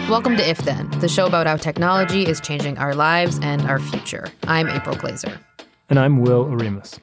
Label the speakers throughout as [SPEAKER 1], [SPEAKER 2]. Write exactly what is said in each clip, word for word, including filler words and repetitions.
[SPEAKER 1] Welcome to If Then, the show about how technology is changing our lives and our future. I'm April Glaser.
[SPEAKER 2] And I'm Will Oremus.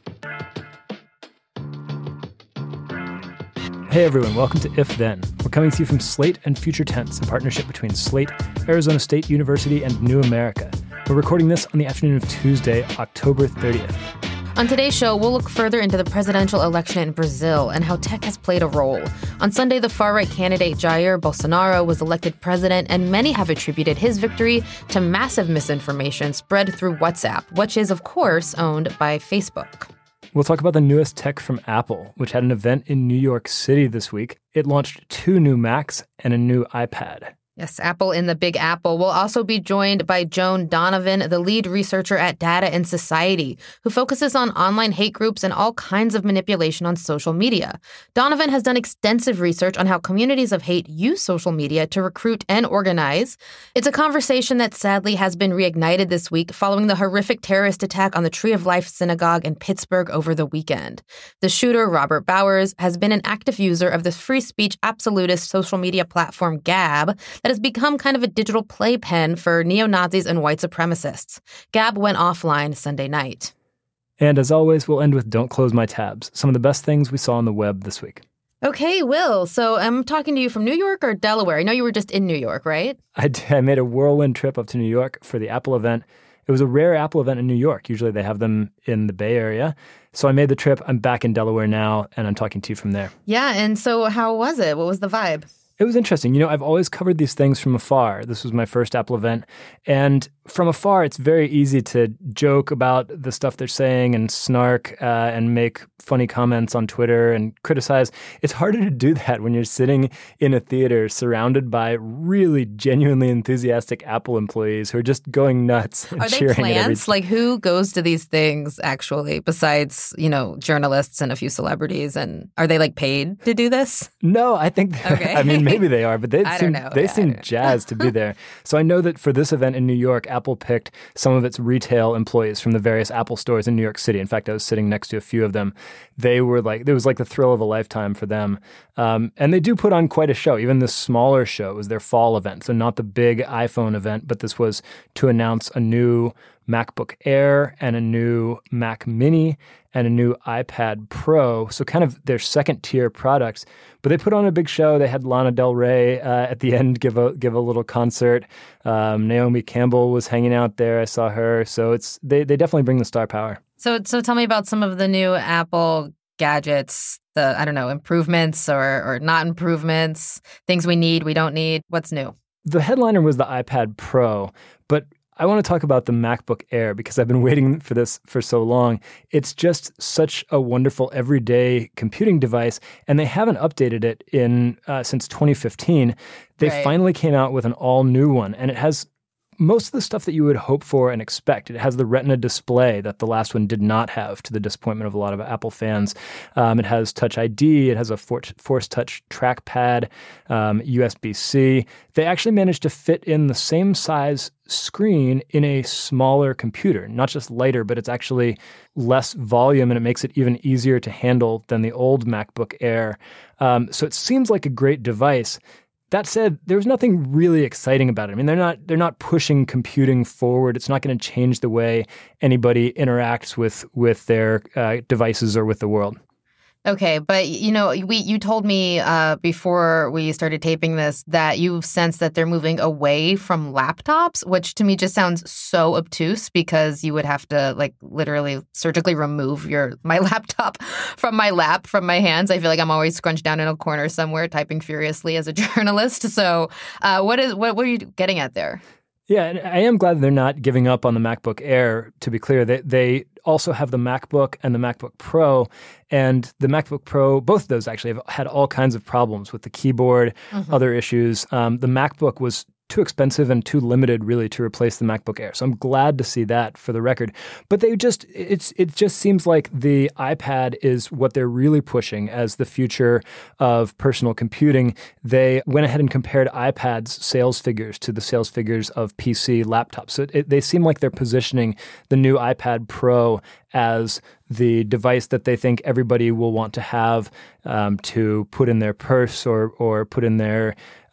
[SPEAKER 2] Hey everyone, welcome to If Then. We're coming to you from Slate and Future Tense, a partnership between Slate, Arizona State University, and New America. We're recording this on the afternoon of Tuesday, October thirtieth.
[SPEAKER 1] On today's show, we'll look further into the presidential election in Brazil and how tech has played a role. On Sunday, the far-right candidate Jair Bolsonaro was elected president, and many have attributed his victory to massive misinformation spread through WhatsApp, which is, of course, owned by Facebook.
[SPEAKER 2] We'll talk about the newest tech from Apple, which had an event in New York City this week. It launched two new Macs and a new iPad.
[SPEAKER 1] Yes, Apple in the Big Apple. We'll also be joined by Joan Donovan, the lead researcher at Data and Society, who focuses on online hate groups and all kinds of manipulation on social media. Donovan has done extensive research on how communities of hate use social media to recruit and organize. It's a conversation that sadly has been reignited this week following the horrific terrorist attack on the Tree of Life Synagogue in Pittsburgh over the weekend. The shooter, Robert Bowers, has been an active user of the free speech absolutist social media platform Gab that has become kind of a digital playpen for neo-Nazis and white supremacists. Gab went offline Sunday night.
[SPEAKER 2] And as always, we'll end with Don't Close My Tabs, some of the best things we saw on the web this week.
[SPEAKER 1] Okay, Will, so I'm talking to you from New York or Delaware? I know you were just in New York, right?
[SPEAKER 2] I, did, I made a whirlwind trip up to New York for the Apple event. It was a rare Apple event in New York. Usually they have them in the Bay Area. So I made the trip. I'm back in Delaware now, and I'm talking to you from there.
[SPEAKER 1] Yeah, and so how was it? What was the vibe?
[SPEAKER 2] It was interesting. You know, I've always covered these things from afar. This was my first Apple event. And from afar, it's very easy to joke about the stuff they're saying and snark uh, and make funny comments on Twitter and criticize. It's harder to do that when you're sitting in a theater surrounded by really genuinely enthusiastic Apple employees who are just going nuts and
[SPEAKER 1] are they
[SPEAKER 2] cheering at
[SPEAKER 1] plants? Like, who goes to these things, actually, besides, you know, journalists and a few celebrities? And are they, like, paid to do this?
[SPEAKER 2] No, I think,
[SPEAKER 1] okay.
[SPEAKER 2] I mean, maybe they are, but they
[SPEAKER 1] I
[SPEAKER 2] seem,
[SPEAKER 1] don't know.
[SPEAKER 2] they
[SPEAKER 1] yeah,
[SPEAKER 2] seem jazzed to be there. So I know that for this event in New York, Apple picked some of its retail employees from the various Apple stores in New York City. In fact, I was sitting next to a few of them. They were like, it was like the thrill of a lifetime for them. Um, and they do put on quite a show. Even this smaller show was their fall event. So not the big iPhone event, but this was to announce a new MacBook Air and a new Mac Mini and a new iPad Pro. So kind of their second tier products. But they put on a big show. They had Lana Del Rey uh, at the end give a give a little concert. Um, Naomi Campbell was hanging out there. I saw her. So it's they they definitely bring the star power.
[SPEAKER 1] So so tell me about some of the new Apple gadgets, the, I don't know, improvements or or not improvements, things we need, we don't need. What's new?
[SPEAKER 2] The headliner was the iPad Pro, but I want to talk about the MacBook Air because I've been waiting for this for so long. It's just such a wonderful everyday computing device, and they haven't updated it in uh, since twenty fifteen. They
[SPEAKER 1] right.
[SPEAKER 2] finally came out with an all-new one, and it has most of the stuff that you would hope for and expect. It has the Retina display that the last one did not have, to the disappointment of a lot of Apple fans. Um, it has Touch I D. It has a for- Force Touch trackpad, um, U S B C. They actually managed to fit in the same size screen in a smaller computer, not just lighter, but it's actually less volume, and it makes it even easier to handle than the old MacBook Air. Um, so it seems like a great device. That said, there's nothing really exciting about it. I mean, they're not they're not pushing computing forward. It's not going to change the way anybody interacts with with their uh, devices or with the world.
[SPEAKER 1] Okay, but you know, we you told me uh, before we started taping this that you sense that they're moving away from laptops, which to me just sounds so obtuse because you would have to like literally surgically remove your my laptop from my lap, from my hands. I feel like I'm always scrunched down in a corner somewhere typing furiously as a journalist. So uh, what is what, what are you getting at there?
[SPEAKER 2] Yeah, and I am glad they're not giving up on the MacBook Air, to be clear. They, they also have the MacBook and the MacBook Pro, and the MacBook Pro, both of those actually have had all kinds of problems with the keyboard, mm-hmm. other issues. Um, the MacBook was too expensive and too limited, really, to replace the MacBook Air. So I'm glad to see that for the record. But they just, it's it just seems like the iPad is what they're really pushing as the future of personal computing. They went ahead and compared iPad's sales figures to the sales figures of P C laptops. So it, they seem like they're positioning the new iPad Pro as the device that they think everybody will want to have um, to put in their purse or or put in their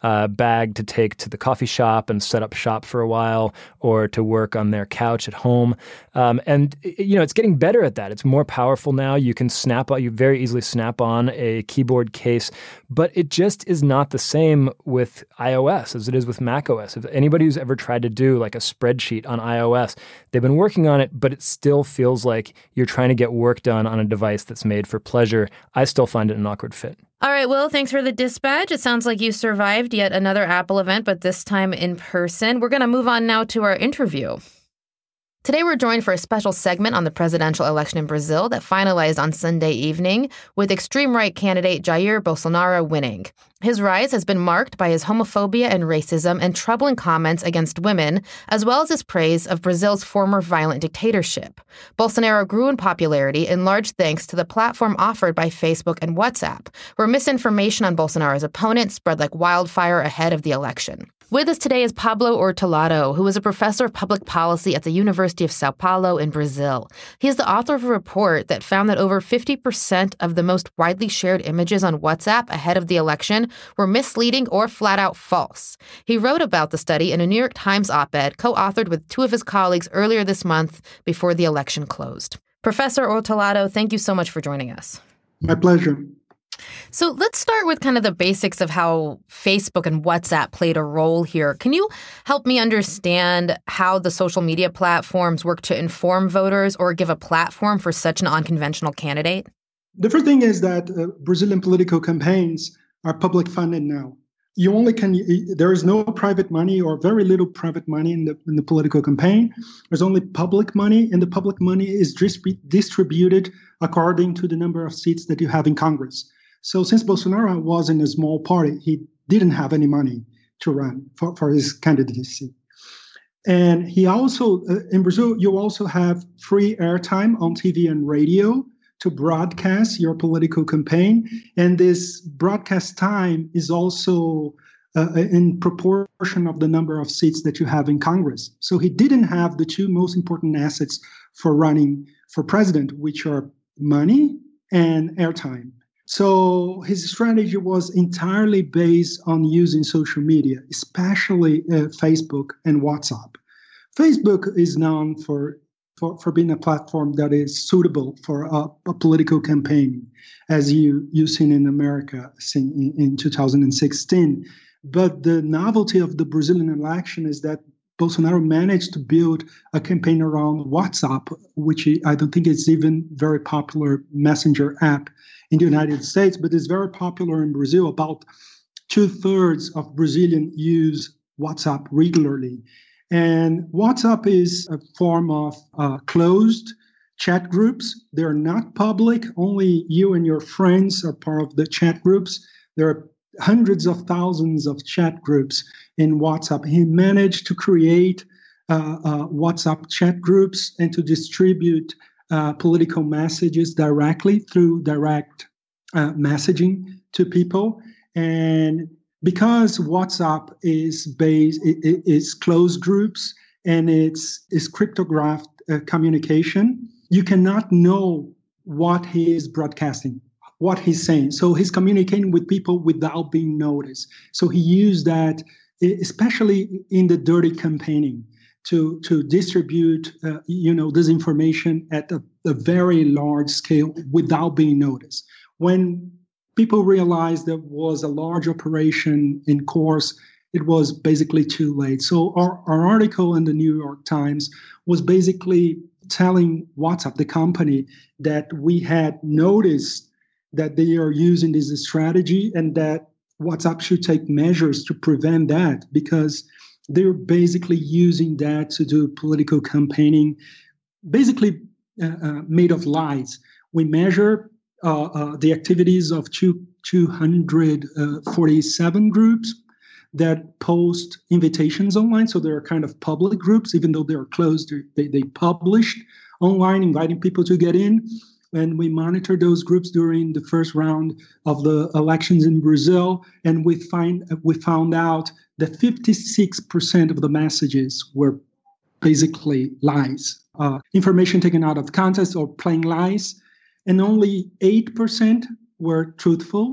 [SPEAKER 2] uh, bag to take to the coffee shop and set up shop for a while, or to work on their couch at home. Um, and, you know, it's getting better at that. It's more powerful now. You can snap on, you very easily snap on a keyboard case, but it just is not the same with iOS as it is with macOS. If anybody who's ever tried to do like a spreadsheet on iOS, they've been working on it, but it still feels like you're trying to get work done on a device that's made for pleasure. I still find it an awkward fit.
[SPEAKER 1] All right, Will, thanks for the dispatch. It sounds like you survived yet another Apple event, but this time in person. We're going to move on now to our interview. Today, we're joined for a special segment on the presidential election in Brazil that finalized on Sunday evening, with extreme right candidate Jair Bolsonaro winning. His rise has been marked by his homophobia and racism and troubling comments against women, as well as his praise of Brazil's former violent dictatorship. Bolsonaro grew in popularity in large thanks to the platform offered by Facebook and WhatsApp, where misinformation on Bolsonaro's opponent spread like wildfire ahead of the election. With us today is Pablo Hortolado, who is a professor of public policy at the University of Sao Paulo in Brazil. He is the author of a report that found that over fifty percent of the most widely shared images on WhatsApp ahead of the election were misleading or flat out false. He wrote about the study in a New York Times op-ed co-authored with two of his colleagues earlier this month before the election closed. Professor Hortolado, thank you so much for joining us.
[SPEAKER 3] My pleasure.
[SPEAKER 1] So let's start with kind of the basics of how Facebook and WhatsApp played a role here. Can you help me understand how the social media platforms work to inform voters or give a platform for such an unconventional candidate?
[SPEAKER 3] The first thing is that uh, Brazilian political campaigns are public funded now. You only can, there is no private money or very little private money in the in the political campaign. There's only public money, and the public money is distrib- distributed according to the number of seats that you have in Congress. So since Bolsonaro was in a small party, he didn't have any money to run for, for his candidacy. And he also, uh, in Brazil, you also have free airtime on T V and radio to broadcast your political campaign. And this broadcast time is also uh, in proportion of the number of seats that you have in Congress. So he didn't have the two most important assets for running for president, which are money and airtime. So his strategy was entirely based on using social media, especially uh, Facebook and WhatsApp. Facebook is known for, for, for being a platform that is suitable for a, a political campaign, as you, you've seen in America in, in two thousand sixteen. But the novelty of the Brazilian election is that Bolsonaro managed to build a campaign around WhatsApp, which I don't think is even very popular messenger app in the United States, but is very popular in Brazil. About two-thirds of Brazilians use WhatsApp regularly. And WhatsApp is a form of uh, closed chat groups. They're not public. Only you and your friends are part of the chat groups. There are hundreds of thousands of chat groups in WhatsApp. He managed to create uh, uh, WhatsApp chat groups and to distribute uh, political messages directly through direct uh, messaging to people. And because WhatsApp is based, it is closed groups and it's, it's cryptographed uh, communication, you cannot know what he is broadcasting, what he's saying. So he's communicating with people without being noticed. So he used that, especially in the dirty campaigning, to to distribute, uh, you know, disinformation at a, a very large scale without being noticed. When people realized there was a large operation in course, it was basically too late. So our, our article in the New York Times was basically telling WhatsApp, the company, that we had noticed that they are using this strategy and that WhatsApp should take measures to prevent that, because they're basically using that to do political campaigning, basically uh, uh, made of lies. We measure uh, uh, the activities of two, two hundred forty-seven groups that post invitations online. So they're kind of public groups, even though they're closed, they, they published online, inviting people to get in. And we monitored those groups during the first round of the elections in Brazil, and we find we found out that fifty-six percent of the messages were basically lies, uh, information taken out of context or plain lies, and only eight percent were truthful.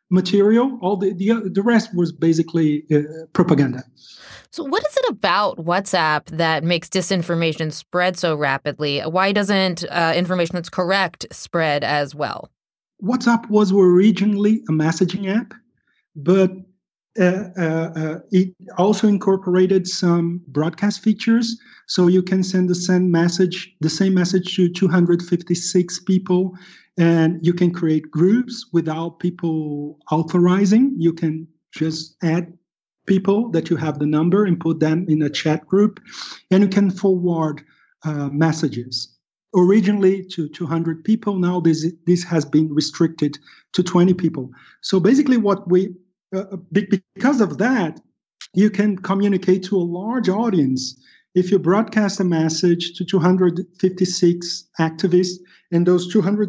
[SPEAKER 3] material. All the, the, the rest was basically uh, propaganda.
[SPEAKER 1] So what is it about WhatsApp that makes disinformation spread so rapidly? Why doesn't uh, information that's correct spread as well?
[SPEAKER 3] WhatsApp was originally a messaging app, but uh, uh, uh, it also incorporated some broadcast features. So you can send the same message, the same message to two hundred fifty-six people, and you can create groups without people authorizing. You can just add people that you have the number and put them in a chat group, and you can forward uh, messages. Originally to two hundred people, now this this has been restricted to twenty people. So basically what we, uh, because of that, you can communicate to a large audience. If you broadcast a message to two hundred fifty-six activists, and those two hundred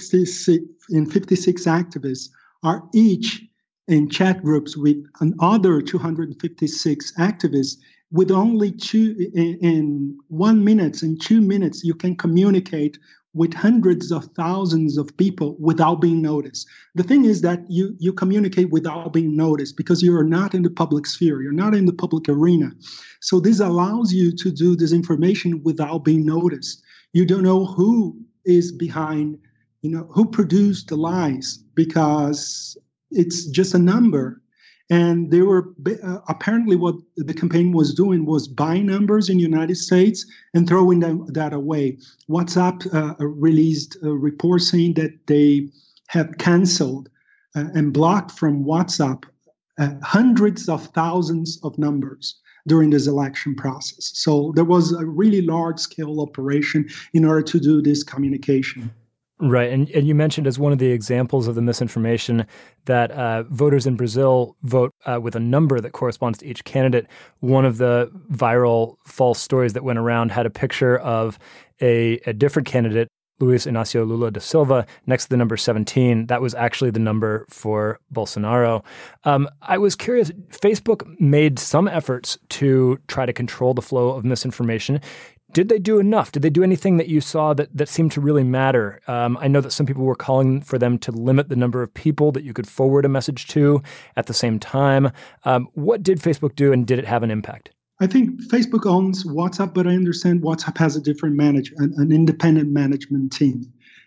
[SPEAKER 3] fifty-six activists are each in chat groups with another two hundred fifty-six activists, with only two in, in one minute and two minutes, you can communicate with hundreds of thousands of people without being noticed. The thing is that you you communicate without being noticed because you are not in the public sphere, you're not in the public arena. So this allows you to do this information without being noticed. You don't know who is behind, you know, who produced the lies, because it's just a number. And they were uh, apparently what the campaign was doing was buying numbers in the United States and throwing them, that away. WhatsApp uh, released a report saying that they have canceled uh, and blocked from WhatsApp uh, hundreds of thousands of numbers during this election process. So there was a really large-scale operation in order to do this communication.
[SPEAKER 2] Right. And, and you mentioned as one of the examples of the misinformation that uh, voters in Brazil vote uh, with a number that corresponds to each candidate. One of the viral false stories that went around had a picture of a, a different candidate, Luiz Inácio Lula da Silva, next to the number seventeen. That was actually the number for Bolsonaro. Um, I was curious, Facebook made some efforts to try to control the flow of misinformation. Did they do enough? Did they do anything that you saw that, that seemed to really matter? Um, I know that some people were calling for them to limit the number of people that you could forward a message to at the same time. Um, what did Facebook do, and did it have an impact?
[SPEAKER 3] I think Facebook owns WhatsApp, but I understand WhatsApp has a different manage, an, an independent management team.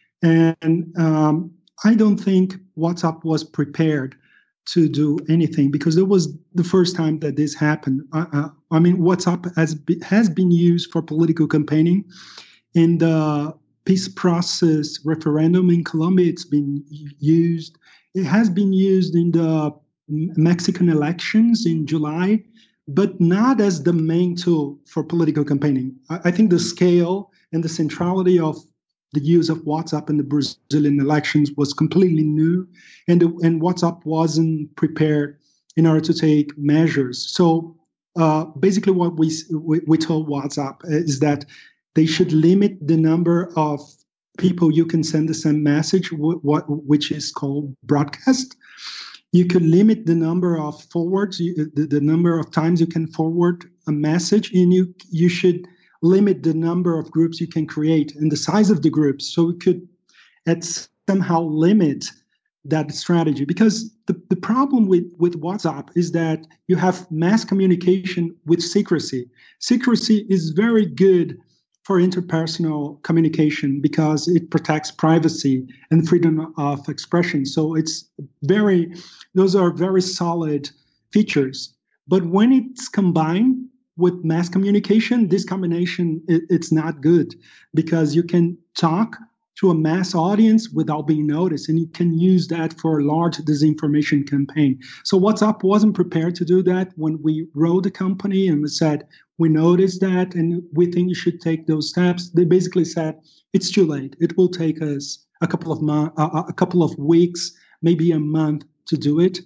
[SPEAKER 3] And um, I don't think WhatsApp was prepared to do anything because it was the first time that this happened. Uh, uh, I mean, WhatsApp has be, has been used for political campaigning. In the peace process referendum in Colombia, it's been used. It has been used in the Mexican elections in July, but not as the main tool for political campaigning. I, I think the scale and the centrality of the use of WhatsApp in the Brazilian elections was completely new, and, the, and WhatsApp wasn't prepared in order to take measures. So uh, basically what we, we, we told WhatsApp is that they should limit the number of people you can send the same message, w- what, which is called broadcast. You could limit the number of forwards, you, the, the number of times you can forward a message, and you you should limit the number of groups you can create and the size of the groups, so we could at somehow limit that strategy. Because the, the problem with, with WhatsApp is that you have mass communication with secrecy. Secrecy is very good for interpersonal communication because it protects privacy and freedom of expression. So it's very, those are very solid features. But when it's combined with mass communication, this combination, it, it's not good because you can talk to a mass audience without being noticed, and you can use that for a large disinformation campaign. So WhatsApp wasn't prepared to do that. When we wrote the company and we said, we noticed that and we think you should take those steps, they basically said, it's too late. It will take us a couple of mo- uh, a couple of weeks, maybe a month to do it.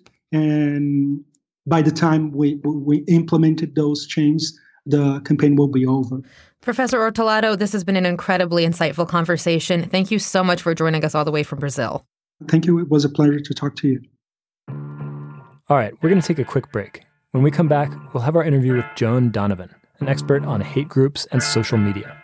[SPEAKER 3] And by the time we, we implemented those changes, the campaign will be over.
[SPEAKER 1] Professor Hortolado, this has been an incredibly insightful conversation. Thank you so much for joining us all the way from Brazil.
[SPEAKER 3] Thank you. It was a pleasure to talk to you.
[SPEAKER 2] All right, we're going to take a quick break. When we come back, we'll have our interview with Joan Donovan, an expert on hate groups and social media.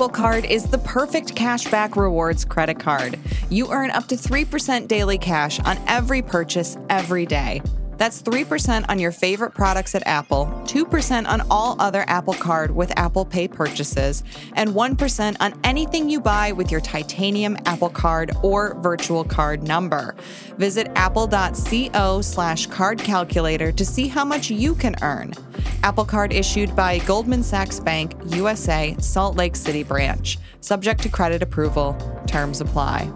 [SPEAKER 4] Apple Card is the perfect cashback rewards credit card. You earn up to three percent daily cash on every purchase every day. That's three percent on your favorite products at Apple, two percent on all other Apple Card with Apple Pay purchases, and one percent on anything you buy with your titanium Apple Card or virtual card number. Visit apple.co slash card calculator to see how much you can earn. Apple Card issued by Goldman Sachs Bank, U S A, Salt Lake City branch. Subject to credit approval. Terms apply.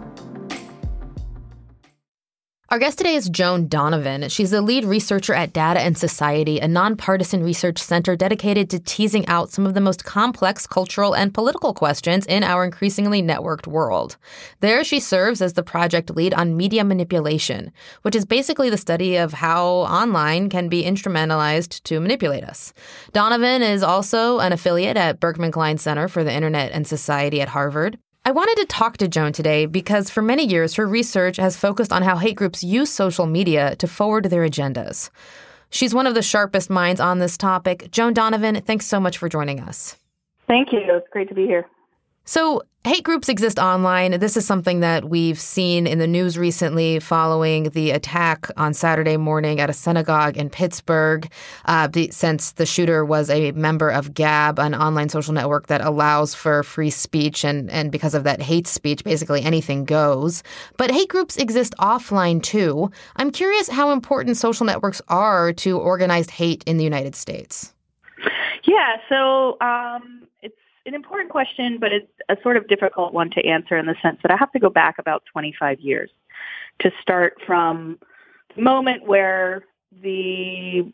[SPEAKER 1] Our guest today is Joan Donovan. She's the lead researcher at Data and Society, a nonpartisan research center dedicated to teasing out some of the most complex cultural and political questions in our increasingly networked world. There, she serves as the project lead on media manipulation, which is basically the study of how online can be instrumentalized to manipulate us. Donovan is also an affiliate at Berkman Klein Center for the Internet and Society at Harvard. I wanted to talk to Joan today because for many years, her research has focused on how hate groups use social media to forward their agendas. She's one of the sharpest minds on this topic. Joan Donovan, thanks so much for joining us.
[SPEAKER 5] Thank you. It's great to be here.
[SPEAKER 1] So hate groups exist online. This is something that we've seen in the news recently following the attack on Saturday morning at a synagogue in Pittsburgh, uh, the, since the shooter was a member of Gab, an online social network that allows for free speech. And, and because of that hate speech, basically anything goes. But hate groups exist offline, too. I'm curious how important social networks are to organized hate in the United States.
[SPEAKER 5] Yeah, so um, it's an important question, but it's a sort of difficult one to answer in the sense that I have to go back about twenty-five years to start from the moment where the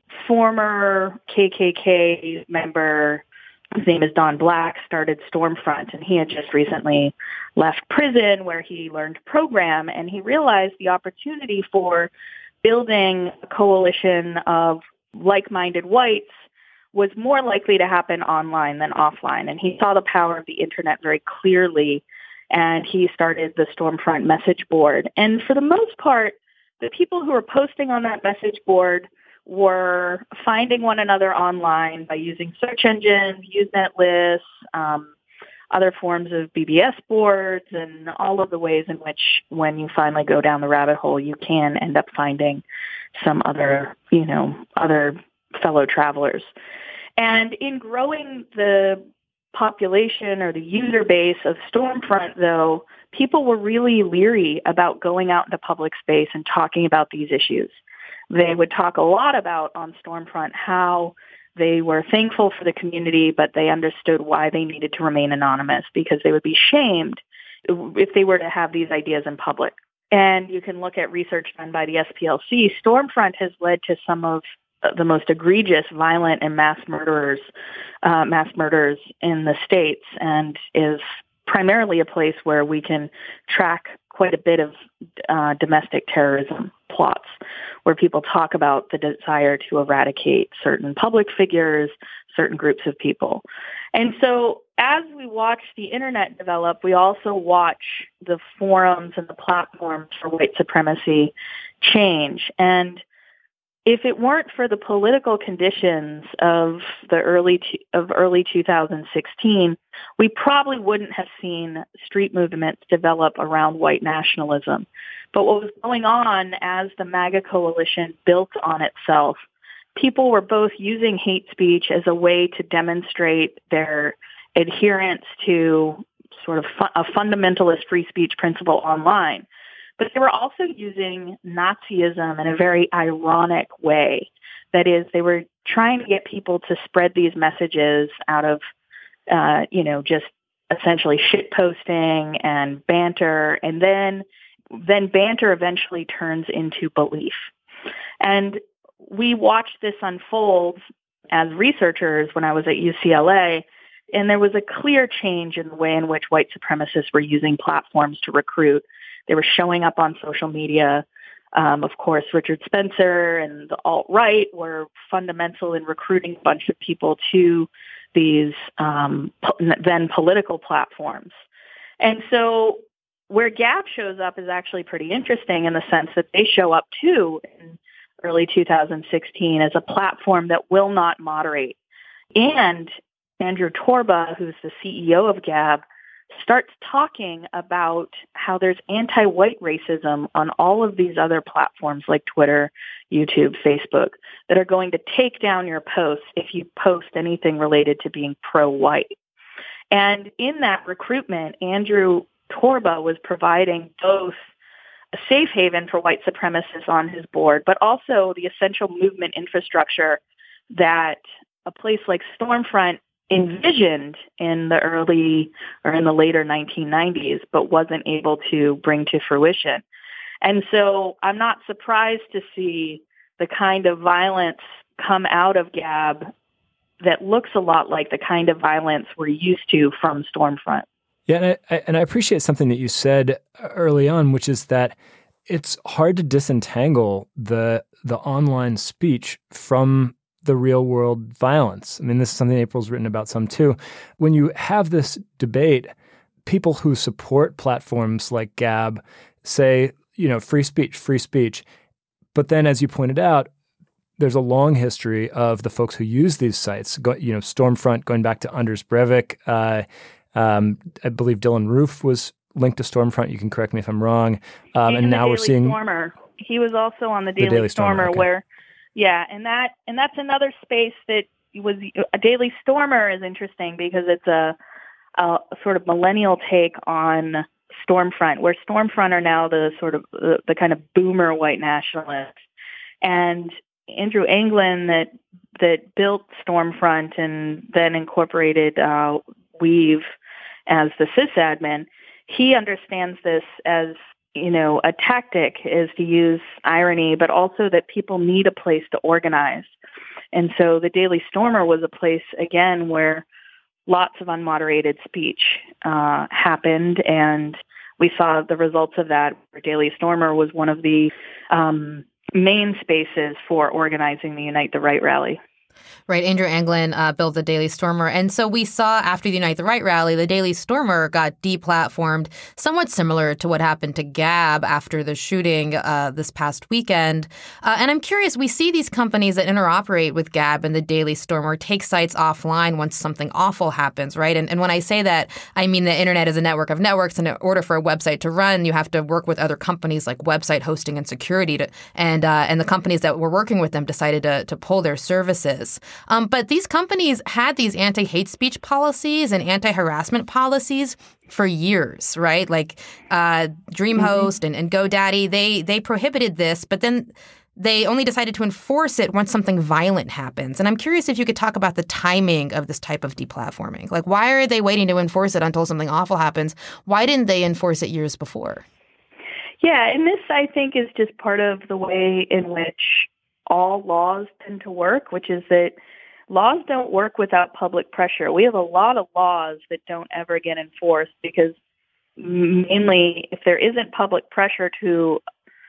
[SPEAKER 5] former K K K member, his name is Don Black, started Stormfront, and he had just recently left prison where he learned to program, and he realized the opportunity for building a coalition of like-minded whites was more likely to happen online than offline. And he saw the power of the internet very clearly, and he started the Stormfront message board. And for the most part, the people who were posting on that message board were finding one another online by using search engines, Usenet lists, um, other forms of B B S boards, and all of the ways in which when you finally go down the rabbit hole, you can end up finding some other, you know, other fellow travelers. And in growing the population or the user base of Stormfront, though, people were really leery about going out into public space and talking about these issues. They would talk a lot about on Stormfront how they were thankful for the community, but they understood why they needed to remain anonymous because they would be shamed if they were to have these ideas in public. And you can look at research done by the S P L C. Stormfront has led to some of the most egregious, violent, and mass murderers, uh, mass murders in the States, and is primarily a place where we can track quite a bit of uh, domestic terrorism plots, where people talk about the desire to eradicate certain public figures, certain groups of people. And so as we watch the internet develop, we also watch the forums and the platforms for white supremacy change. And if it weren't for the political conditions of the early of early two thousand sixteen, we probably wouldn't have seen street movements develop around white nationalism. But what was going on as the MAGA coalition built on itself, people were both using hate speech as a way to demonstrate their adherence to sort of fu- a fundamentalist free speech principle online. But they were also using Nazism in a very ironic way. That is, they were trying to get people to spread these messages out of, uh, you know, just essentially shit posting and banter, and then then banter eventually turns into belief. And we watched this unfold as researchers when I was at U C L A, and there was a clear change in the way in which white supremacists were using platforms to recruit. They were showing up on social media. Um, of course, Richard Spencer and the alt-right were fundamental in recruiting a bunch of people to these um, then political platforms. And so where Gab shows up is actually pretty interesting in the sense that they show up too in early two thousand sixteen as a platform that will not moderate. And Andrew Torba, who's the C E O of Gab, starts talking about how there's anti-white racism on all of these other platforms like Twitter, YouTube, Facebook, that are going to take down your posts if you post anything related to being pro-white. And in that recruitment, Andrew Torba was providing both a safe haven for white supremacists on his board, but also the essential movement infrastructure that a place like Stormfront envisioned in the early or in the later nineteen nineties, but wasn't able to bring to fruition. And so I'm not surprised to see the kind of violence come out of Gab that looks a lot like the kind of violence we're used to from Stormfront.
[SPEAKER 2] Yeah, and I, and I appreciate something that you said early on, which is that it's hard to disentangle the the online speech from the real world violence. I mean, this is something April's written about some too. When you have this debate, people who support platforms like Gab say, you know, free speech, free speech. But then, as you pointed out, there's a long history of the folks who use these sites, go, you know, Stormfront going back to Anders Breivik. Uh, um, I believe Dylan Roof was linked to Stormfront. You can correct me if I'm wrong. Um, and,
[SPEAKER 5] and
[SPEAKER 2] now
[SPEAKER 5] Daily
[SPEAKER 2] we're seeing
[SPEAKER 5] Stormer. He was also on the Daily,
[SPEAKER 2] the Daily Stormer,
[SPEAKER 5] Stormer
[SPEAKER 2] okay.
[SPEAKER 5] where, yeah, and that and that's another space that was a Daily Stormer is interesting because it's a, a sort of millennial take on Stormfront, where Stormfront are now the sort of the, the kind of boomer white nationalists. And Andrew Anglin that that built Stormfront and then incorporated uh, Weave as the sysadmin, he understands this as, you know, a tactic is to use irony, but also that people need a place to organize. And so the Daily Stormer was a place, again, where lots of unmoderated speech uh, happened, and we saw the results of that. Daily Stormer was one of the um, main spaces for organizing the Unite the Right rally.
[SPEAKER 1] Right. Andrew Anglin uh, built the Daily Stormer. And so we saw after the Unite the Right rally, the Daily Stormer got deplatformed, somewhat similar to what happened to Gab after the shooting uh, this past weekend. Uh, and I'm curious, we see these companies that interoperate with Gab and the Daily Stormer take sites offline once something awful happens, right? And, and when I say that, I mean the internet is a network of networks. And in order for a website to run, you have to work with other companies like website hosting and security. To, and uh, and the companies that were working with them decided to, to pull their services. Um, but these companies had these anti-hate speech policies and anti-harassment policies for years, right? Like uh, DreamHost mm-hmm. and, and GoDaddy, they they prohibited this, but then they only decided to enforce it once something violent happens. And I'm curious if you could talk about the timing of this type of deplatforming. Like, why are they waiting to enforce it until something awful happens? Why didn't they enforce it years before?
[SPEAKER 5] Yeah, and this, I think, is just part of the way in which all laws tend to work, which is that laws don't work without public pressure. We have a lot of laws that don't ever get enforced because mainly if there isn't public pressure to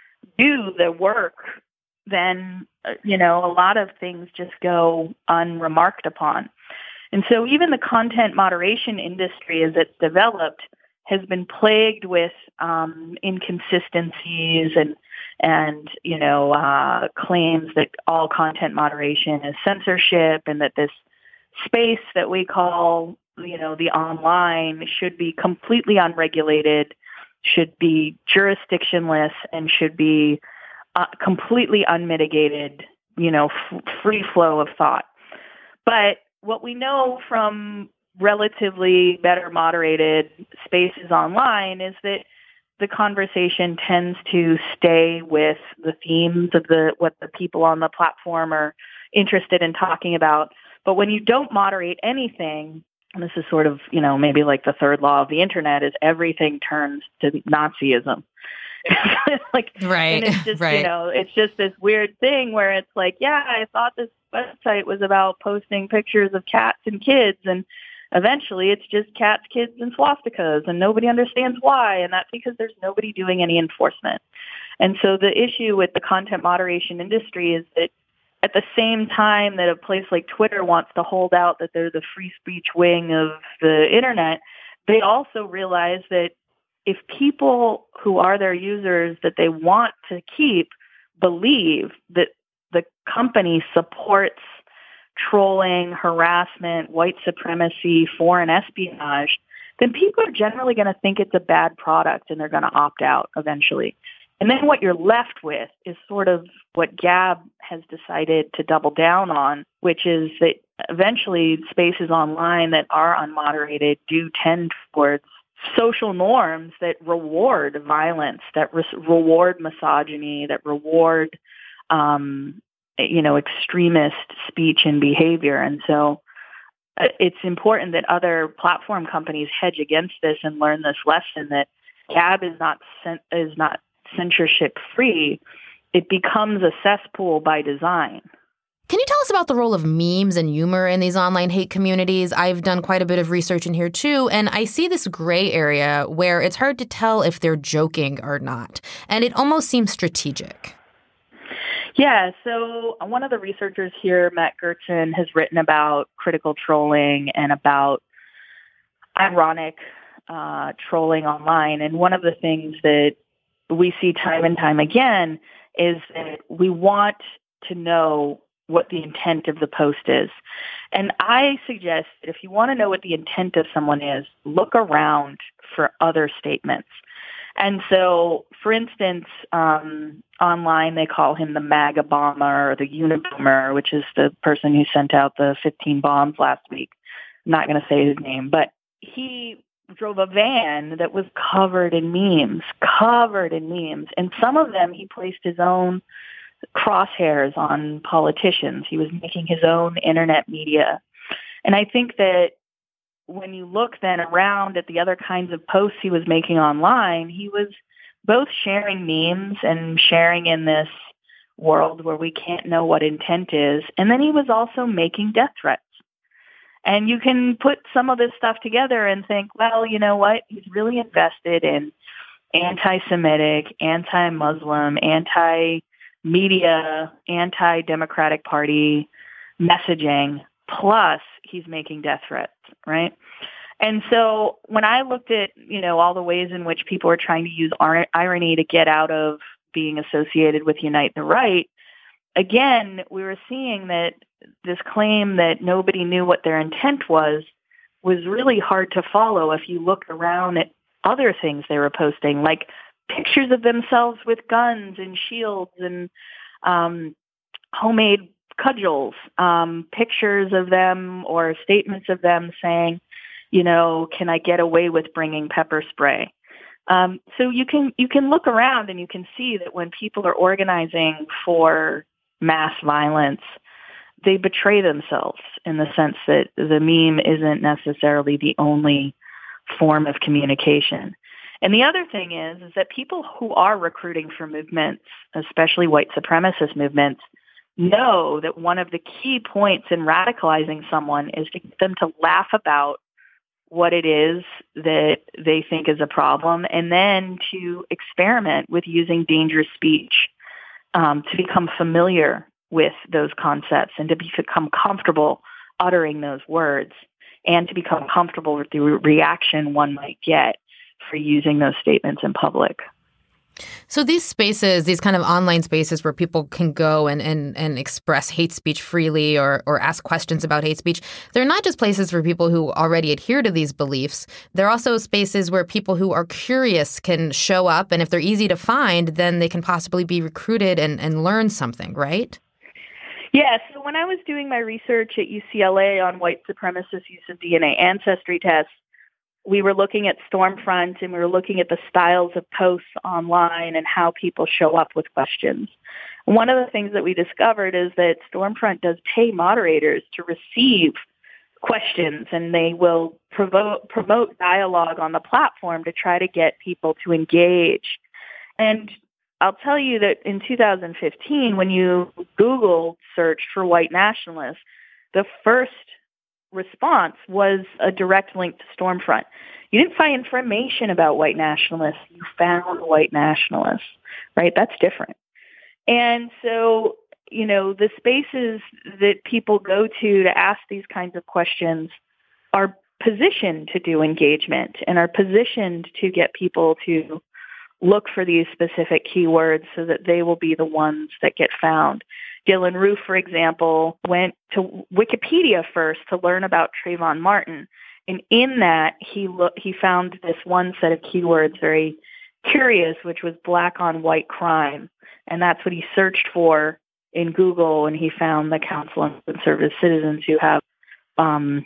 [SPEAKER 5] do the work, then, you know, a lot of things just go unremarked upon. And so even the content moderation industry as it's developed has been plagued with um, inconsistencies and and, you know, uh, claims that all content moderation is censorship and that this space that we call, you know, the online should be completely unregulated, should be jurisdictionless, and should be uh, completely unmitigated, you know, f- free flow of thought. But what we know from relatively better moderated spaces online is that the conversation tends to stay with the themes of the what the people on the platform are interested in talking about. But when you don't moderate anything, and this is sort of, you know, maybe like the third law of the internet is everything turns to Nazism. like,
[SPEAKER 1] right,
[SPEAKER 5] and it's just,
[SPEAKER 1] right.
[SPEAKER 5] you know, it's just this weird thing where it's like, yeah, I thought this website was about posting pictures of cats and kids, and eventually it's just cats, kids, and swastikas, and nobody understands why, and that's because there's nobody doing any enforcement. And so the issue with the content moderation industry is that at the same time that a place like Twitter wants to hold out that they're the free speech wing of the internet, they also realize that if people who are their users that they want to keep believe that the company supports trolling, harassment, white supremacy, foreign espionage, then people are generally going to think it's a bad product and they're going to opt out eventually. And then what you're left with is sort of what Gab has decided to double down on, which is that eventually spaces online that are unmoderated do tend towards social norms that reward violence, that re- reward misogyny, that reward, um, you know, extremist speech and behavior. And so uh, it's important that other platform companies hedge against this and learn this lesson that Gab is not cen- is not censorship free. It becomes a cesspool by design.
[SPEAKER 1] Can you tell us about the role of memes and humor in these online hate communities? I've done quite a bit of research in here, too, and I see this gray area where it's hard to tell if they're joking or not, and it almost seems strategic.
[SPEAKER 5] Yeah, so one of the researchers here, Matt Gertson, has written about critical trolling and about ironic uh, trolling online, and one of the things that we see time and time again is that we want to know what the intent of the post is. And I suggest that if you want to know what the intent of someone is, look around for other statements. And so, for instance, um, online they call him the MAGA bomber or the Unabomber, which is the person who sent out the fifteen bombs last week. I'm not going to say his name, but he drove a van that was covered in memes, covered in memes. And some of them he placed his own crosshairs on politicians. He was making his own internet media. And I think that when you look then around at the other kinds of posts he was making online, he was both sharing memes and sharing in this world where we can't know what intent is. And then he was also making death threats. And you can put some of this stuff together and think, well, you know what? He's really invested in anti-Semitic, anti-Muslim, anti media, anti-Democratic Party messaging, plus he's making death threats, right? And so when I looked at, you know, all the ways in which people are trying to use ir- irony to get out of being associated with Unite the Right, again, we were seeing that this claim that nobody knew what their intent was was really hard to follow if you look around at other things they were posting, like pictures of themselves with guns and shields and um, homemade cudgels, um, pictures of them or statements of them saying, you know, can I get away with bringing pepper spray? Um, so you can you can look around and you can see that when people are organizing for mass violence, they betray themselves in the sense that the meme isn't necessarily the only form of communication. And the other thing is, is that people who are recruiting for movements, especially white supremacist movements, know that one of the key points in radicalizing someone is to get them to laugh about what it is that they think is a problem, and then to experiment with using dangerous speech um, to become familiar with those concepts and to become comfortable uttering those words and to become comfortable with the re- reaction one might get for using those statements in public.
[SPEAKER 1] So these spaces, these kind of online spaces where people can go and, and, and express hate speech freely or, or ask questions about hate speech, they're not just places for people who already adhere to these beliefs. They're also spaces where people who are curious can show up. And if they're easy to find, then they can possibly be recruited and, and learn something, right?
[SPEAKER 5] Yeah, so when I was doing my research at U C L A on white supremacist use of D N A ancestry tests, we were looking at Stormfront and we were looking at the styles of posts online and how people show up with questions. One of the things that we discovered is that Stormfront does pay moderators to receive questions, and they will provoke, promote dialogue on the platform to try to get people to engage. And I'll tell you that in two thousand fifteen, when you Google searched for white nationalists, the first response was a direct link to Stormfront. You didn't find information about white nationalists. You found white nationalists, right? That's different. And so, you know, the spaces that people go to to ask these kinds of questions are positioned to do engagement and are positioned to get people to look for these specific keywords so that they will be the ones that get found. Dylan Roof, for example, went to Wikipedia first to learn about Trayvon Martin. And in that, he lo- he found this one set of keywords very curious, which was black on white crime. And that's what he searched for in Google, and he found the Council on Conservative Citizens, who have um,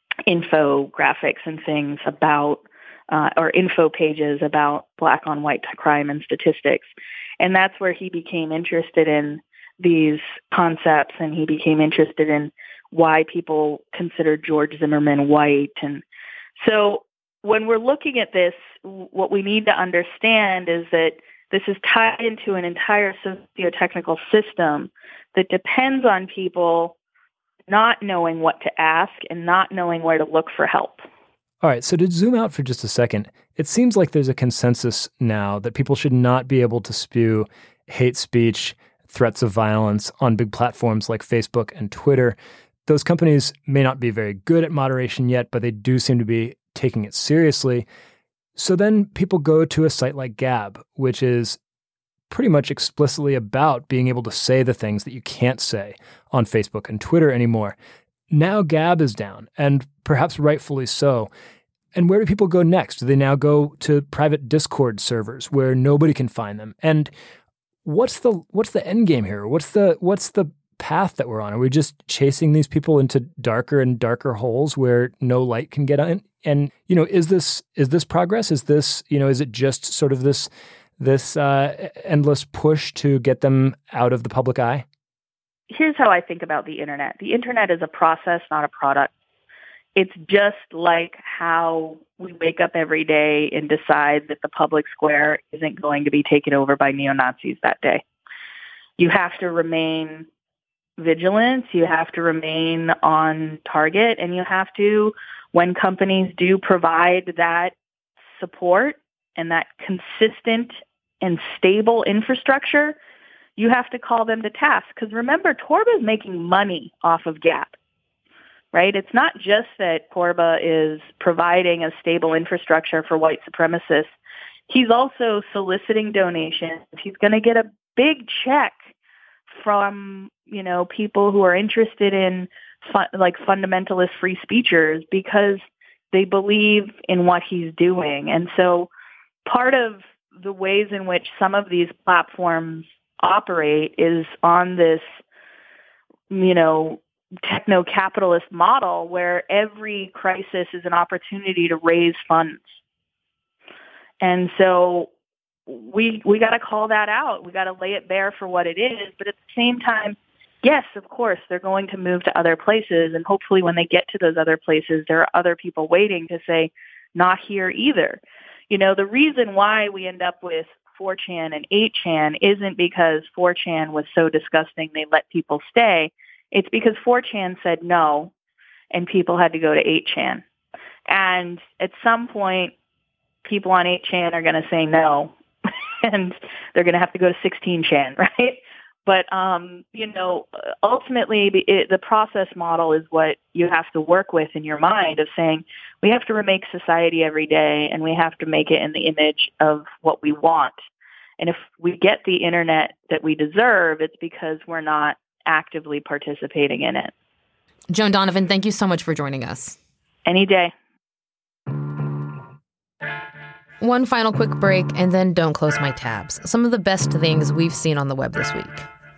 [SPEAKER 5] infographics and things about, uh, or info pages about black on white crime and statistics. And that's where he became interested in these concepts, and he became interested in why people considered George Zimmerman white. And so when we're looking at this, what we need to understand is that this is tied into an entire socio-technical system that depends on people not knowing what to ask and not knowing where to look for help.
[SPEAKER 2] All right, so to zoom out for just a second, it seems like there's a consensus now that people should not be able to spew hate speech, threats of violence on big platforms like Facebook and Twitter. Those companies may not be very good at moderation yet, but they do seem to be taking it seriously. So then people go to a site like Gab, which is pretty much explicitly about being able to say the things that you can't say on Facebook and Twitter anymore. Now Gab is down, and perhaps rightfully so. And where do people go next? Do they now go to private Discord servers where nobody can find them? And what's the what's the end game here? What's the what's the path that we're on? Are we just chasing these people into darker and darker holes where no light can get in? And you know, is this is this progress? Is this you know, is it just sort of this this uh, endless push to get them out of the public eye?
[SPEAKER 5] Here's how I think about the internet. The internet is a process, not a product. It's just like how we wake up every day and decide that the public square isn't going to be taken over by neo-Nazis that day. You have to remain vigilant, you have to remain on target, and you have to, when companies do provide that support and that consistent and stable infrastructure, you have to call them to task. Because remember, Torba is making money off of Gab. Right? It's not just that Torba is providing a stable infrastructure for white supremacists. He's also soliciting donations. He's going to get a big check from, you know, people who are interested in fun, like fundamentalist free speechers because they believe in what he's doing. And so part of the ways in which some of these platforms operate is on this, you know, techno-capitalist model where every crisis is an opportunity to raise funds. And so we we got to call that out. We got to lay it bare for what it is. But at the same time, yes, of course, they're going to move to other places. And hopefully when they get to those other places, there are other people waiting to say, not here either. You know, the reason why we end up with four chan and eight chan isn't because four chan was so disgusting they let people stay. It's because four chan said no, and people had to go to eight chan. And at some point, people on eight chan are going to say no, and they're going to have to go to sixteen chan, right? But, um, you know, ultimately, the, it, the process model is what you have to work with in your mind of saying, we have to remake society every day, and we have to make it in the image of what we want. And if we get the internet that we deserve, it's because we're not actively participating in it.
[SPEAKER 1] Joan Donovan, thank you so much for joining us.
[SPEAKER 5] Any day.
[SPEAKER 1] One final quick break, and then don't close my tabs. Some of the best things we've seen on the web this week.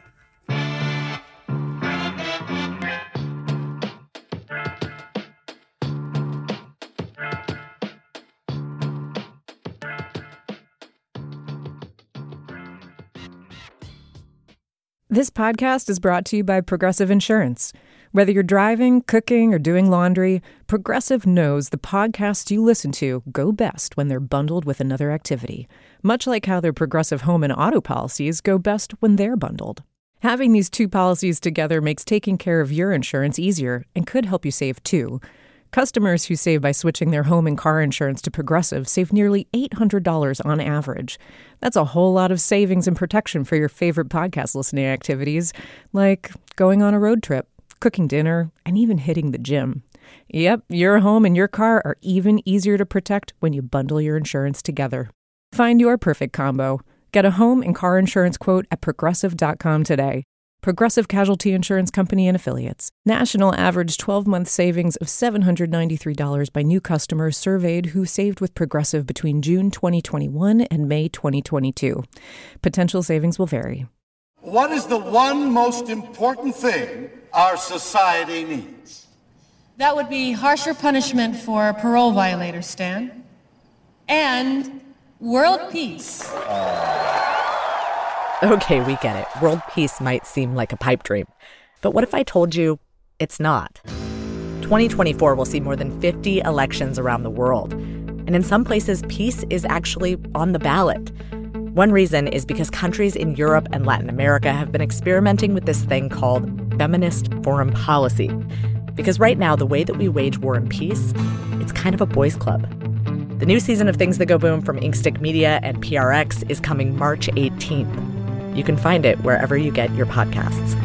[SPEAKER 6] This podcast is brought to you by Progressive Insurance. Whether you're driving, cooking, or doing laundry, Progressive knows the podcasts you listen to go best when they're bundled with another activity, much like how their Progressive home and auto policies go best when they're bundled. Having these two policies together makes taking care of your insurance easier and could help you save too. Customers who save by switching their home and car insurance to Progressive save nearly eight hundred dollars on average. That's a whole lot of savings and protection for your favorite podcast listening activities, like going on a road trip, cooking dinner, and even hitting the gym. Yep, your home and your car are even easier to protect when you bundle your insurance together. Find your perfect combo. Get a home and car insurance quote at progressive dot com today. Progressive Casualty Insurance Company and Affiliates. National average twelve-month savings of seven hundred ninety-three dollars by new customers surveyed who saved with Progressive between June twenty twenty-one and May twenty twenty-two. Potential savings will vary.
[SPEAKER 7] What is the one most important thing our society needs?
[SPEAKER 8] That would be harsher punishment for parole violators, Stan. And world peace.
[SPEAKER 9] Okay, we get it. World peace might seem like a pipe dream. But what if I told you it's not? twenty twenty-four will see more than fifty elections around the world. And in some places, peace is actually on the ballot. One reason is because countries in Europe and Latin America have been experimenting with this thing called feminist foreign policy. Because right now, the way that we wage war and peace, it's kind of a boys' club. The new season of Things That Go Boom from Inkstick Media and P R X is coming March eighteenth. You can find it wherever you get your podcasts.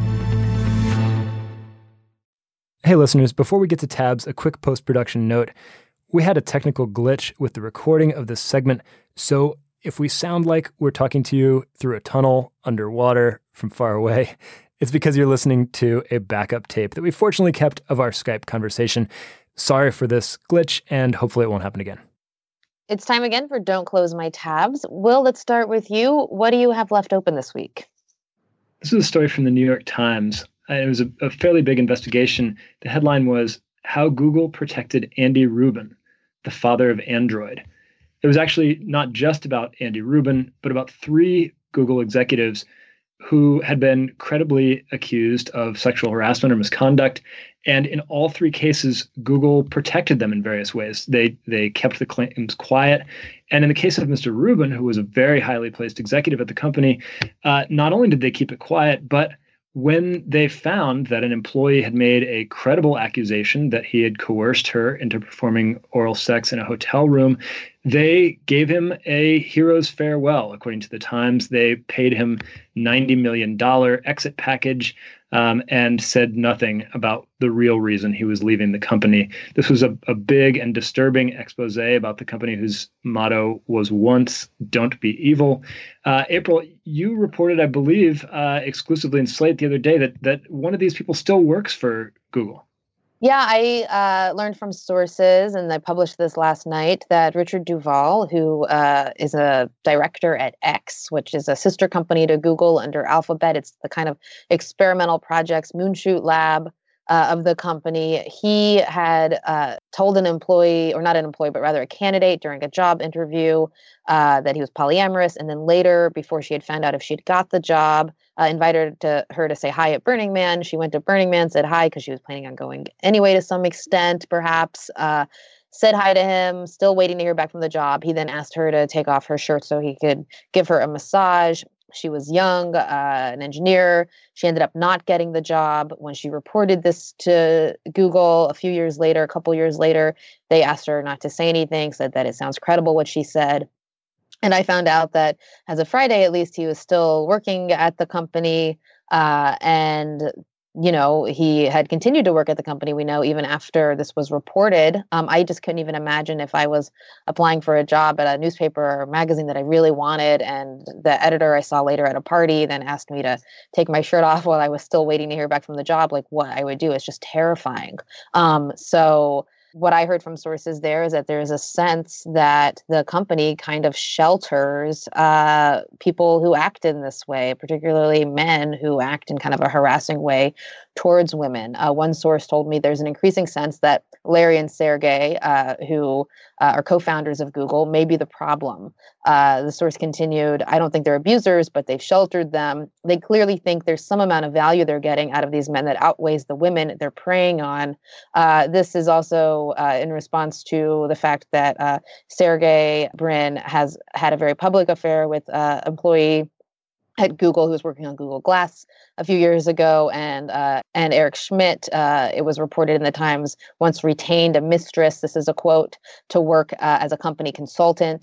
[SPEAKER 2] Hey, listeners, before we get to tabs, a quick post-production note. We had a technical glitch with the recording of this segment, so if we sound like we're talking to you through a tunnel, underwater, from far away, it's because you're listening to a backup tape that we fortunately kept of our Skype conversation. Sorry for this glitch, and hopefully it won't happen again.
[SPEAKER 1] It's time again for Don't Close My Tabs. Will, let's start with you. What do you have left open this week?
[SPEAKER 2] This is a story from the New York Times. It was a, a fairly big investigation. The headline was, How Google Protected Andy Rubin, the Father of Android. It was actually not just about Andy Rubin, but about three Google executives who had been credibly accused of sexual harassment or misconduct. And in all three cases, Google protected them in various ways. They they kept the claims quiet. And in the case of Mister Rubin, who was a very highly placed executive at the company, uh, not only did they keep it quiet, but when they found that an employee had made a credible accusation that he had coerced her into performing oral sex in a hotel room, they gave him a hero's farewell. According to the Times, they paid him ninety million dollars exit package um, and said nothing about the real reason he was leaving the company. This was a, a big and disturbing expose about the company whose motto was once, don't be evil. Uh, April, you reported, I believe, uh, exclusively in Slate the other day that that one of these people still works for Google.
[SPEAKER 1] Yeah, I uh, learned from sources, and I published this last night, that Richard Duval, who uh, is a director at X, which is a sister company to Google under Alphabet, it's the kind of experimental projects, Moonshoot Lab uh, of the company. He had uh, told an employee, or not an employee, but rather a candidate during a job interview uh, that he was polyamorous. And then later, before she had found out if she'd got the job, Uh, invited to, her to say hi at Burning Man. She went to Burning Man, said hi because she was planning on going anyway to some extent, perhaps. Uh, said hi to him, still waiting to hear back from the job. He then asked her to take off her shirt so he could give her a massage. She was young, uh, an engineer. She ended up not getting the job. When she reported this to Google a few years later, a couple years later, they asked her not to say anything, said that it sounds credible what she said. And I found out that as of Friday, at least, he was still working at the company. Uh, and, you know, he had continued to work at the company, we know, even after this was reported. Um, I just couldn't even imagine if I was applying for a job at a newspaper or magazine that I really wanted, and the editor I saw later at a party then asked me to take my shirt off while I was still waiting to hear back from the job, like what I would do. It's just terrifying. Um, so what I heard from sources there is that there's a sense that the company kind of shelters uh, people who act in this way, particularly men who act in kind of a harassing way towards women. Uh, one source told me there's an increasing sense that Larry and Sergey, uh, who uh, are co-founders of Google, may be the problem. Uh, the source continued, I don't think they're abusers, but they've sheltered them. They clearly think there's some amount of value they're getting out of these men that outweighs the women they're preying on. Uh, this is also uh, in response to the fact that uh, Sergey Brin has had a very public affair with uh, employee at Google who was working on Google Glass a few years ago, and uh, and Eric Schmidt, uh, it was reported in the Times, once retained a mistress, this is a quote, to work uh, as a company consultant.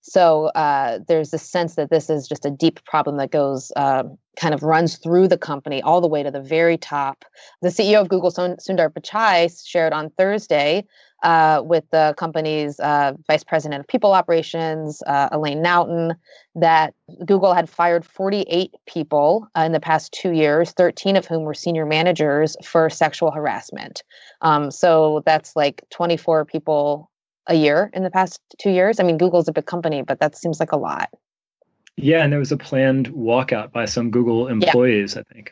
[SPEAKER 1] So uh, there's this sense that this is just a deep problem that goes uh, kind of runs through the company all the way to the very top. The C E O of Google, Sundar Pichai, shared on Thursday uh, with the company's uh, vice president of people operations, uh, Elaine Naughton, that Google had fired forty-eight people uh, in the past two years, thirteen of whom were senior managers for sexual harassment. Um, so that's like twenty-four people a year in the past two years. I mean, Google's a big company, but that seems like a lot.
[SPEAKER 2] Yeah, and there was a planned walkout by some Google employees, yeah. I think.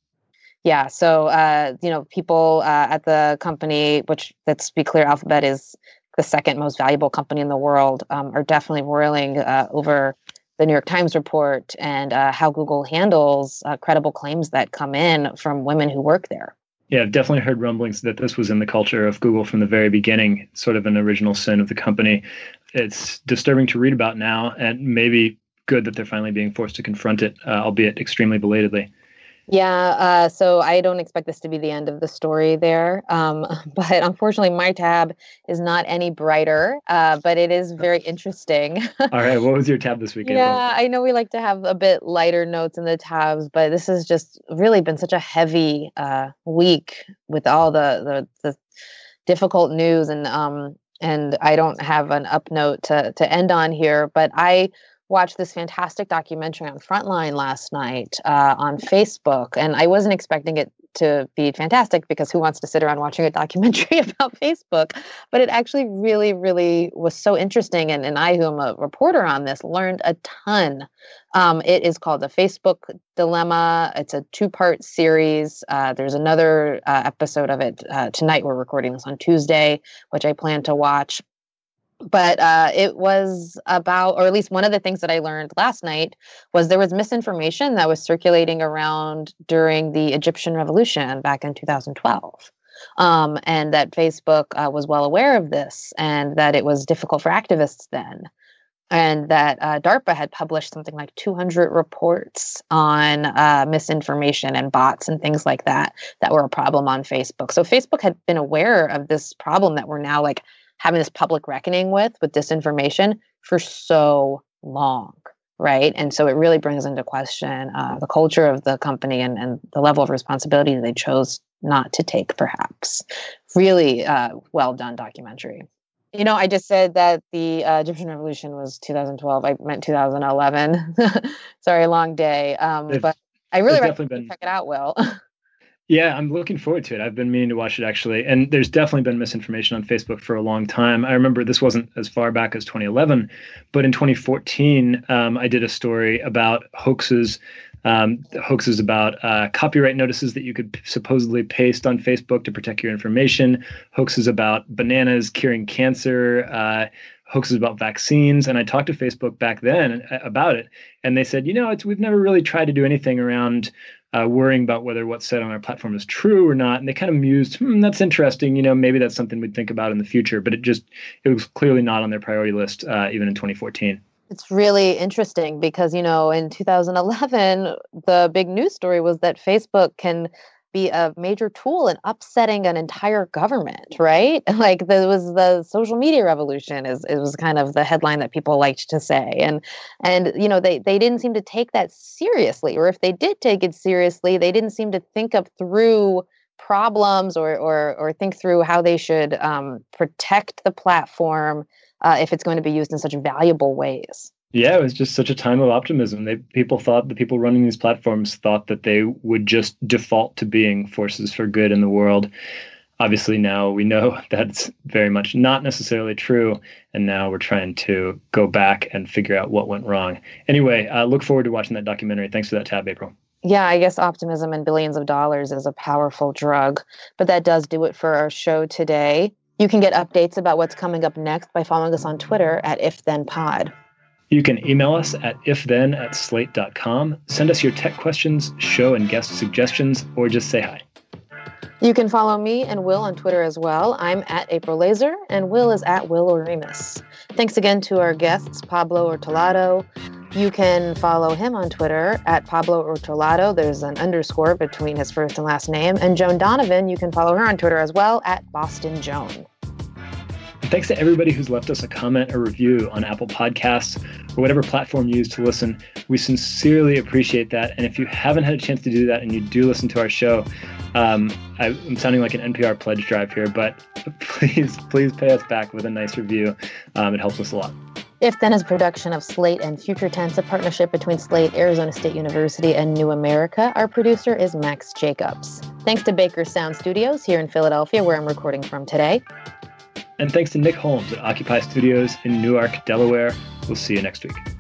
[SPEAKER 1] Yeah, so, uh, you know, people uh, at the company, which, let's be clear, Alphabet is the second most valuable company in the world, um, are definitely roiling uh, over the New York Times report and uh, how Google handles uh, credible claims that come in from women who work there.
[SPEAKER 2] Yeah, I've definitely heard rumblings that this was in the culture of Google from the very beginning, sort of an original sin of the company. It's disturbing to read about now, and maybe good that they're finally being forced to confront it, uh, albeit extremely belatedly.
[SPEAKER 1] Yeah, uh, so I don't expect this to be the end of the story there. Um, but unfortunately, my tab is not any brighter, uh, but it is very interesting.
[SPEAKER 2] All right, what was your tab this weekend?
[SPEAKER 1] Yeah, I know we like to have a bit lighter notes in the tabs, but this has just really been such a heavy uh, week with all the, the the difficult news, and um and I don't have an up note to to end on here, but I watched this fantastic documentary on Frontline last night uh, on Facebook, and I wasn't expecting it to be fantastic because who wants to sit around watching a documentary about Facebook? But it actually really, really was so interesting, and, and I, who am a reporter on this, learned a ton. Um, it is called The Facebook Dilemma. It's a two-part series. Uh, there's another uh, episode of it uh, tonight. We're recording this on Tuesday, which I plan to watch. But uh, it was about, or at least one of the things that I learned last night was there was misinformation that was circulating around during the Egyptian Revolution back in two thousand twelve. Um, and that Facebook uh, was well aware of this, and that it was difficult for activists then. And that uh, DARPA had published something like two hundred reports on uh, misinformation and bots and things like that that were a problem on Facebook. So Facebook had been aware of this problem that we're now like having this public reckoning with, with disinformation for so long, right? And so it really brings into question uh, the culture of the company and, and the level of responsibility they chose not to take, perhaps. Really uh, well done documentary. You know, I just said that the uh, Egyptian Revolution was two thousand twelve. I meant two thousand eleven. Sorry, long day. Um, but I really recommend you check it out, Will.
[SPEAKER 2] Yeah, I'm looking forward to it. I've been meaning to watch it, actually. And there's definitely been misinformation on Facebook for a long time. I remember this wasn't as far back as twenty eleven, but in twenty fourteen, um, I did a story about hoaxes, um, hoaxes about uh, copyright notices that you could supposedly paste on Facebook to protect your information, hoaxes about bananas curing cancer, uh, hoaxes about vaccines. And I talked to Facebook back then about it, and they said, you know, it's, we've never really tried to do anything around Uh, worrying about whether what's said on our platform is true or not. And they kind of mused, hmm, that's interesting. You know, maybe that's something we'd think about in the future. But it just, it was clearly not on their priority list, uh, even in twenty fourteen.
[SPEAKER 1] It's really interesting because, you know, in two thousand eleven, the big news story was that Facebook can be a major tool in upsetting an entire government, right? Like there was the social media revolution is it was kind of the headline that people liked to say. And and you know, they they didn't seem to take that seriously, or if they did take it seriously, they didn't seem to think of through problems or or or think through how they should um, protect the platform uh, if it's going to be used in such valuable ways.
[SPEAKER 2] Yeah, it was just such a time of optimism. They people thought the people running these platforms thought that they would just default to being forces for good in the world. Obviously, now we know that's very much not necessarily true. And now we're trying to go back and figure out what went wrong. Anyway, uh, look forward to watching that documentary. Thanks for that tab, April.
[SPEAKER 1] Yeah, I guess optimism and billions of dollars is a powerful drug. But that does do it for our show today. You can get updates about what's coming up next by following us on Twitter at If Then Pod.
[SPEAKER 2] You can email us at ifthen at slate dot com. Send us your tech questions, show and guest suggestions, or just say hi.
[SPEAKER 1] You can follow me and Will on Twitter as well. I'm at April Laser, and Will is at Will Oremus. Thanks again to our guests, Pablo Ortolado. You can follow him on Twitter at Pablo Ortolado. There's an underscore between his first and last name. And Joan Donovan, you can follow her on Twitter as well at Boston Joan.
[SPEAKER 2] And thanks to everybody who's left us a comment or review on Apple Podcasts or whatever platform you use to listen. We sincerely appreciate that. And if you haven't had a chance to do that and you do listen to our show, um, I, I'm sounding like an N P R pledge drive here, but please, please pay us back with a nice review. Um, it helps us a lot.
[SPEAKER 1] If Then is a production of Slate and Future Tense, a partnership between Slate, Arizona State University, and New America. Our producer is Max Jacobs. Thanks to Baker's Sound Studios here in Philadelphia, where I'm recording from today.
[SPEAKER 2] And thanks to Nick Holmes at Occupy Studios in Newark, Delaware. We'll see you next week.